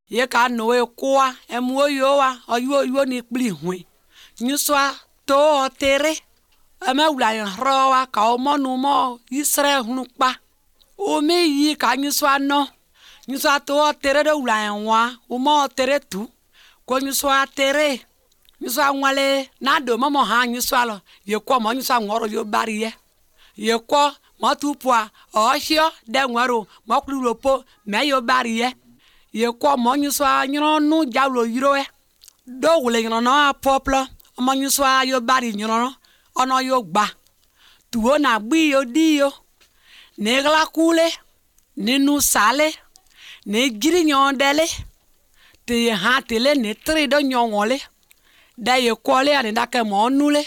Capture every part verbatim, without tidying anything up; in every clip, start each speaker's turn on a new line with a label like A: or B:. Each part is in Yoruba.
A: ye ka no e kwa emu yo wa oyo yo ni pli hwe nyuswa to tere ama wula yan ro wa ka o mo nu mo Israel hunu pa o me yi ka nyuswa no nyuswa to tere do wula yan wa o mo tere tu ko nyuswa tere nyuswa nwale na do mo mo ha nyuswa lo ye ko mo nyuswa nworo yo bari ye ye ko mo tu poa o hio de nwaro mo kulu po me yo bari ye ye ko mo nyuswa nyro nu jawlo yiro e do wule nyro no poplo mo nyuswa yo bari nyro ono yo gba tuo na gbi yo di yo ne gla kule ne nu sale ne giri nyondele te ha tele ne tre do nyongole da ye ko le ani da ke mo nule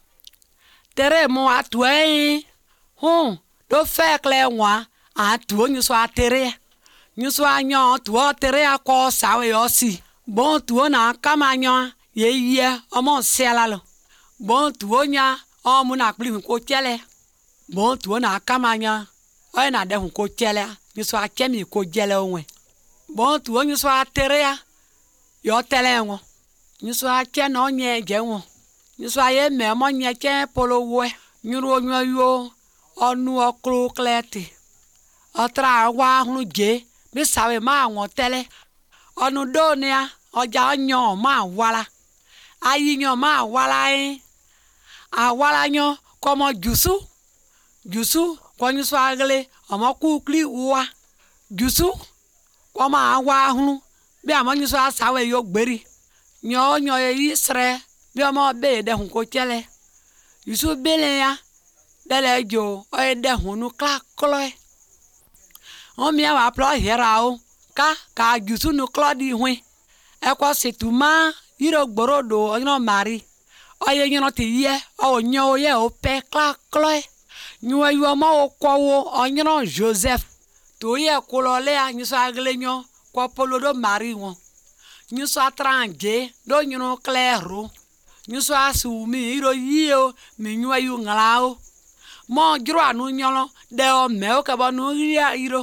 A: tere mo atwe hu do fe kle nwa a tuo nyuswa tere nyuswa nyo tuo tere akọ sawe yo si bon tuo na kama nyo ye ye omo sela lo bon tuo nya o mu na kpli ko chele bon tuo na kama nya o na de hu ko chele nyuswa kemi ko jele onwe bon tuo nyuswa tere ya yo tele nwo nyuswa ke no nye je nwo nyuswa ye me mo nye ke polo we nyuru onyo yo onu okru kleti otra wa hunu je mi sawe ma won tele onu do ni a oja onyo ma wala ayi nyo ma wala e awala nyo komo jusu jusu ko nyusu agle omo ku kli uwa jusu komo awa hunu bi amo nyusu asawe yo gberi nyo nyo ye Israel bi omo be de hun ko chele yusu bele ya dele jo o de hunu kla klo o mi awa plo herao ka ka jusu nu klo di hwe e ko situma yiro gborodo onyo mari oye nyo ti ye o nyo ye o pe kla klo nyo yu ma o ko wo onyo Joseph to ye kolole a nyo agle nyo ko polodo mari won nyo so tranje do nyo clairo nyo so asu mi iro yio mi nyo yu nglao mo jro anu nyolo de o me o ka ba no ria iro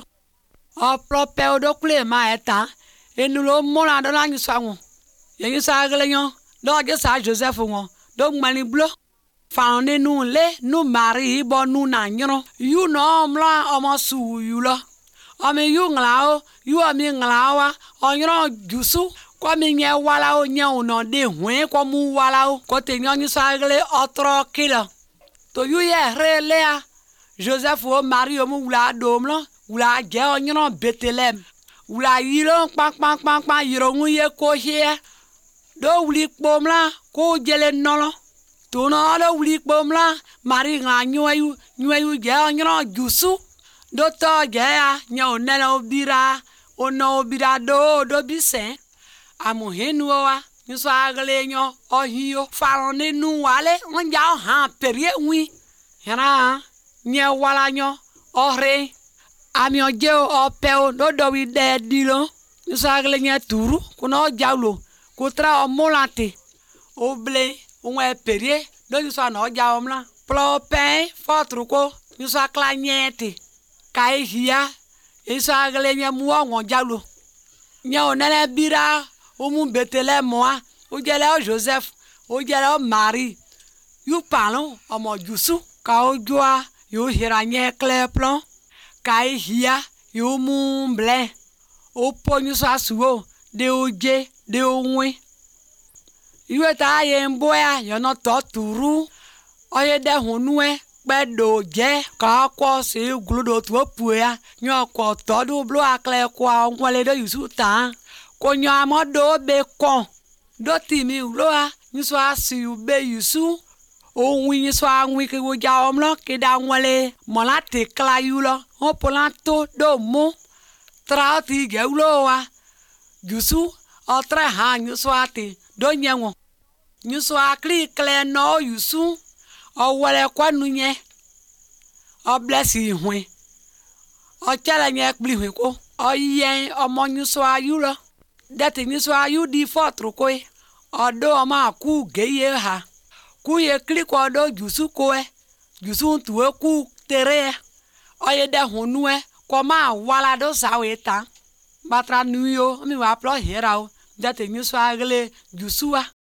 A: o prope o do kle ma eta enulo mo na do na nyo so won ye nyo agle nyo do je sa Joseph won do mani blo fa ne nu le nu mari bo nu na nyo yu no mla o mo su yu lo o mi yu nglao yu o mi nglao o nyo jusu ko mi nye wala o nye uno de hwe ko mu wala o ko te nyo so agle otro kilo to yu ye relea Joseph o mari o mu wula dom lo wula je o nyo Bethlehem wula yiro pa pa pa pa yiro nwu ye ko hie do wuli pomla ko jele nolo to no do wuli pomla mari nga nyu nyu je o nyo jusu do to je ya nyo nelo bira o no bira do do bisen amu henu wa nso agle nyo o hiyo faron ne nu wale on ja ha perie wi hera nye wala nyo o re ami oje o pe o do do wi de dilo nso agle nye turu kuno jawlo ko tra o molante o ble onwe perie do nso na o ja omla plo pe fotru ko nso akla nyete kai hia nso agle nye mu o jawlo nye onele bira o mu Bethlehem moi o jele o Joseph o jele o Marie yu parlons o mo jusu ka o joa yo hiranye clair plan kai hia yo mu ble o ponyu so asuo de oje de onwe yu ta ye mboya yo no to turu o ye de hunue pedo je ka ko se gludo to puya nyo ko to do blo akle kwa onwele do yusu ta konyo amodo be kon do timi uloa nso asi ube yusu ohun nso anwi ke wo ja omlo ke da nwele mo la te kla yulo o polanto do mo trati ge uloa yusu o tra ha nso ati do nyenwo nso akli kle no yusu o wele kwanu nye o bless ihwe o chala nye kpli hwe ko o yen o mo nso ayulo dati nso ayu di fotru ko odo ma ku geye ha ku ye kli ko do jusu ko e jusu tuwe ku tere oye de hunu e ko ma wala do sawe ta batra nuyo mi wa plo hera o date nyuswa gele jusua